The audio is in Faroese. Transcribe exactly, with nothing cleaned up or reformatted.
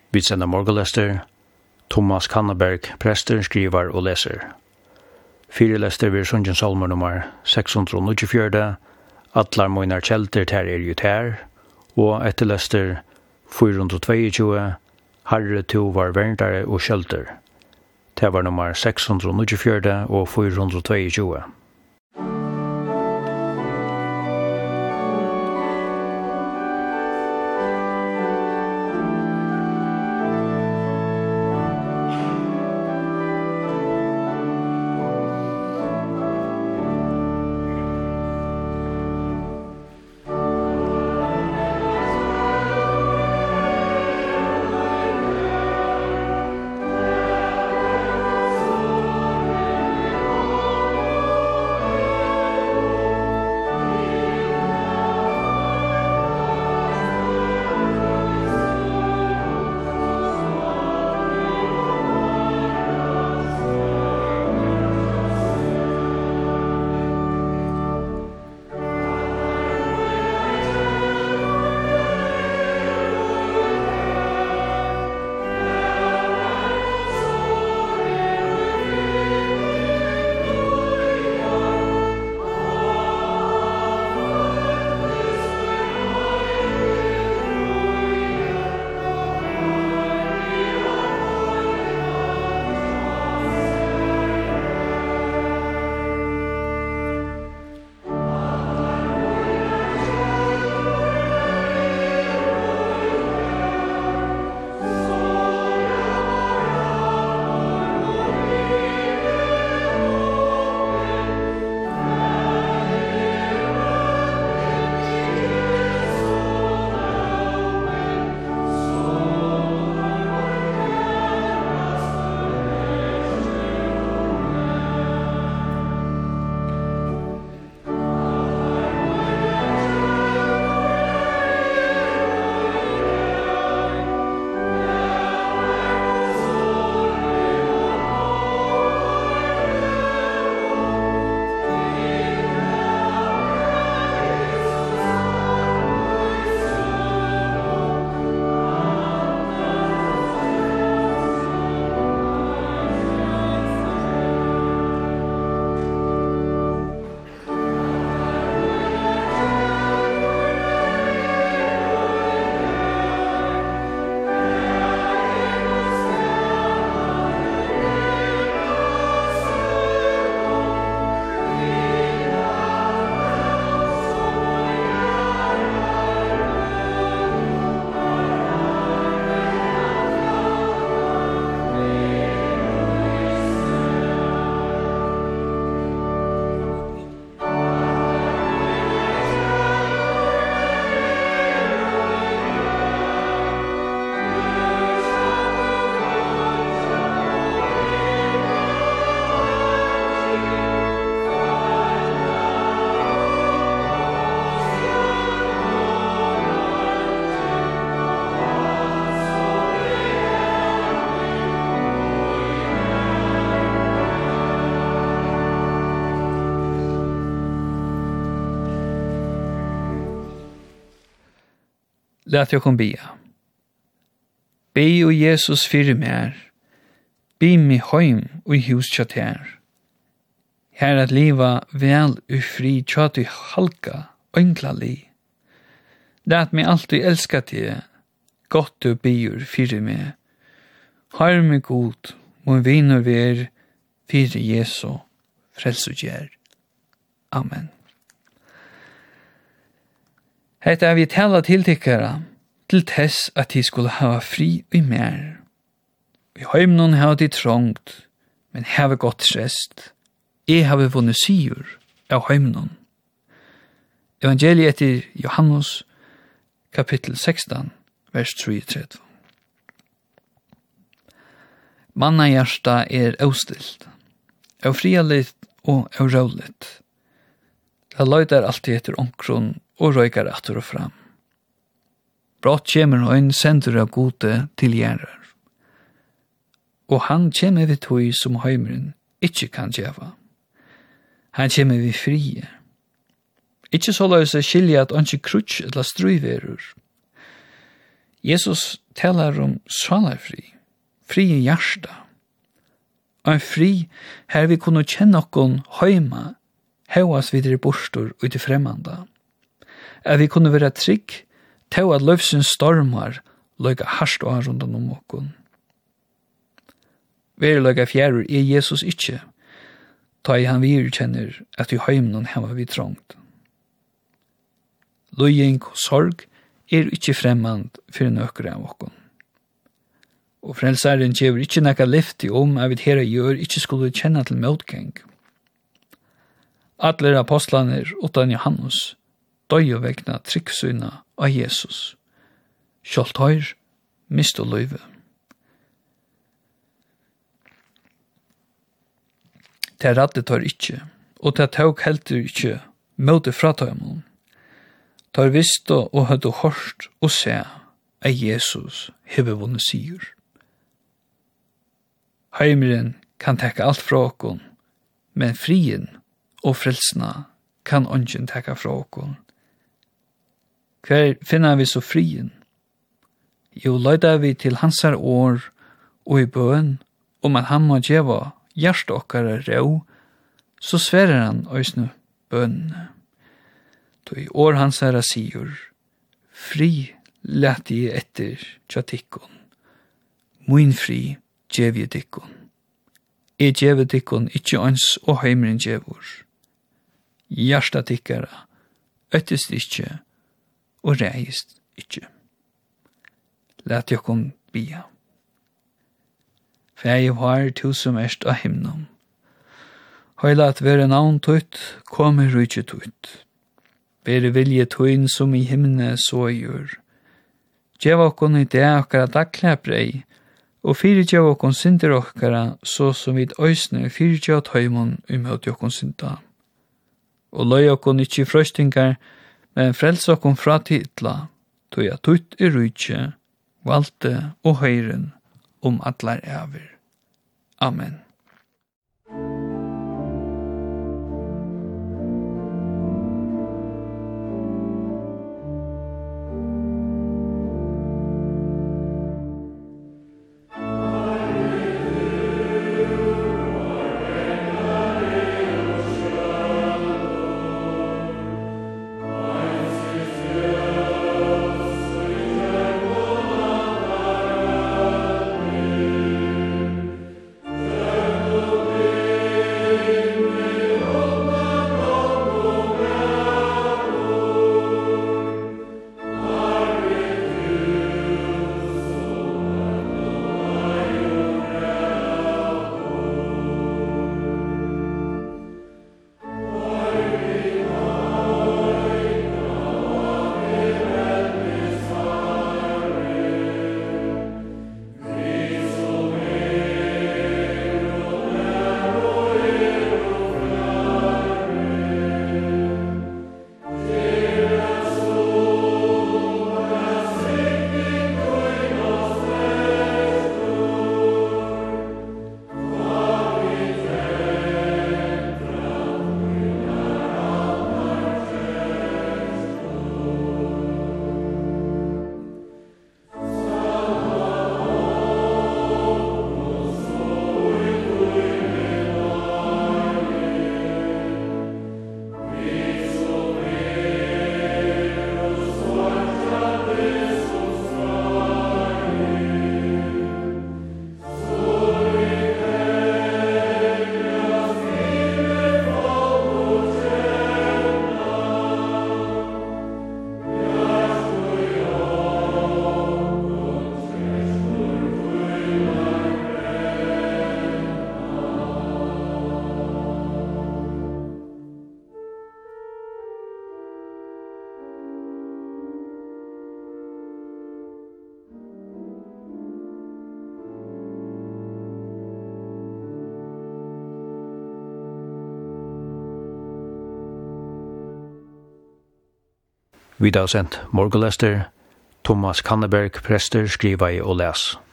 Vi sender morgenlester. Thomas Kanneberg, prester, skriver og leser. Fire lester ved Sundjen Salmer nummer seks hundre nittifire, Atlar Moinar Kjelter ter er jo ter, og etter lester fire hundre tjueto, Herre to var verndare og kjelter. Det var nummer seks hundre nittifire og fire hundre tjueto. Lat jeg kom bia. Be o Jesus fyrir mer, be mi heim ui hus tjater. Her at liva vel u fri tjatu halka, önkla li. Lat mi alltid elska te, gott du biur fyrir me. Har mi god, mun vinur ver, fyrir Jesu, frelsu gjer. Amen. Hetta vi tala til tykkara, til tess at de skulle hava fri og mer. Vi heimnon hava de trångt, men hava godt rest. Jeg hava vunnet sigur av heimnon. Evangeliet etter Johannes, kapittel sexton, vers treogtretti. Manna hjärsta er austilt, av frialit og av råligt. Det løyder alltid etter omkron og røykar atter og fram. Brått kjemer noen sender av gode til gjerrar. Og han kjemer vi tog som heimeren ikkje kan djeva. Han kjemer vi frie. Ikkje så løys er skilja at han ikkje krutsk eller strøyverur. Jesus talar om salarfri, fri i hjärsta. Og fri her vi kunne kjenne okkon høyma, hevas videre bostor ut i fremmanda. At vi kunne være trygg til at løvsens stormar løyga harst og rundan om okkon. Veriløyga fjærur er Jesus ikkje, ta i han virkjenner at i høymnon heva vi trångt. Løying og sorg er ikkje fremmand for nøkere av okkon. Og frelsaren gjør ikkje nekka lyfti om at vi herre gjør ikkje skulle kjenne til motgang. Atler apostlaner utan Johannes døy og vegna tryggsyna av Jesus. Kjolt høyr, mist og løyve. Det radde tar ikkje, og det tåg heldur ikkje møte fratøymon. Tar visst og høyde hårst og se at Jesus hever vunnet sigur. Heimeren kan tekka alt fra okkon, men frien og frelsna kan ongen tekka fra okkon. Hver finner vi så frien? Jo, løyda vi til hansar år og i bøen om at han må djeva hjärsta okkara ro, så sverer han òsnu bønne. Då i år hans herra sigur, fri lät i etter tja tikkon, mun fri djev i tikkon. E djev i tikkon ikkje ons og heimren djevor. Hjärsta tikkara, øttest ikkje, og reist ikkje. Lät jokkon bia. Fæg var to som erst av himnom. Høyla at være navn tutt, kommer rujtje tutt. Være vilje tuin som i himne så gjør. Gjev okkon i det okkara daglega brei, og fyrir gjev okkon synder okkara, så som vid òsne fyrir gjev tøymon umhøt okkon synda. Og løy okkon ikkje frøstingar, men frels okkon fra titla, tog at tutt er rujtje, valte og høyren, om atlar æver. Amen. Vi da sendt Morgenlester, Thomas Kanneberg, prester, skriva i og les.